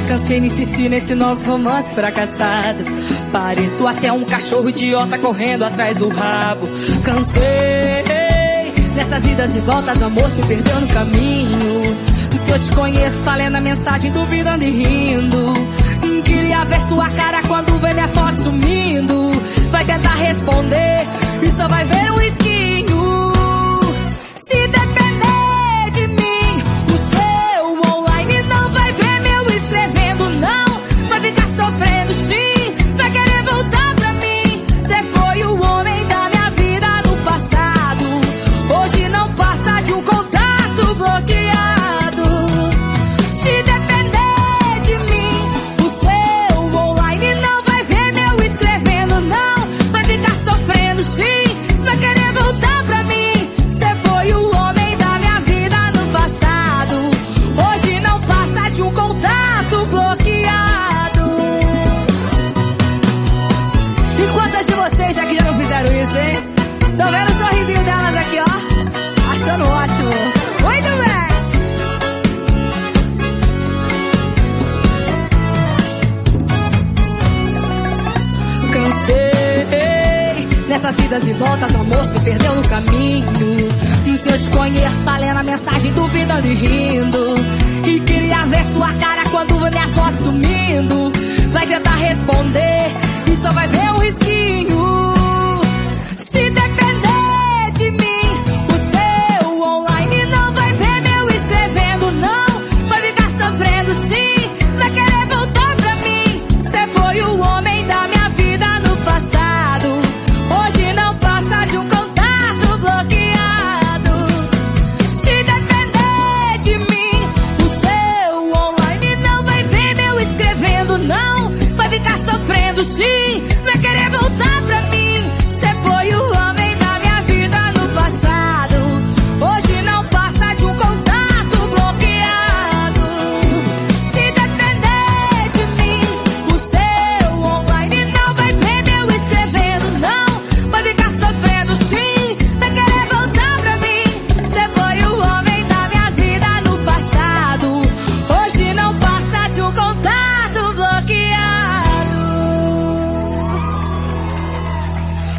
cansei de insistir nesse nosso romance fracassado. Pareço até um cachorro idiota correndo atrás do rabo. Cansei dessas idas e voltas, amor se perdeu no caminho. Se eu te conheço, tá lendo a mensagem, duvidando e rindo. Queria ver sua cara quando vê minha foto sumindo. Vai tentar responder e só vai ver um risquinho. Se depender de mim, o seu online não vai ver meu escrevendo, não. Vai ficar sofrendo sim, vai querer voltar pra mim. Você foi o homem da minha vida no passado. Hoje não passa de um contato bloqueado. Se depender de mim, o seu online não vai ver meu escrevendo, não. Vai ficar sofrendo sim, vai querer voltar pra mim. Você foi o homem da minha vida no passado. Hoje não passa de um contato bloqueado. E quantas de vocês aqui já não fizeram isso, hein? Tô vendo o sorrisinho delas aqui, ó, achando ótimo. Muito bem. Cansei nessas idas e voltas, amor se perdeu no caminho. Se eu te conheço, tá lendo a mensagem, duvidando e rindo. E queria ver sua cara quando vê minha foto sumindo. Vai tentar responder e só vai ver um risquinho.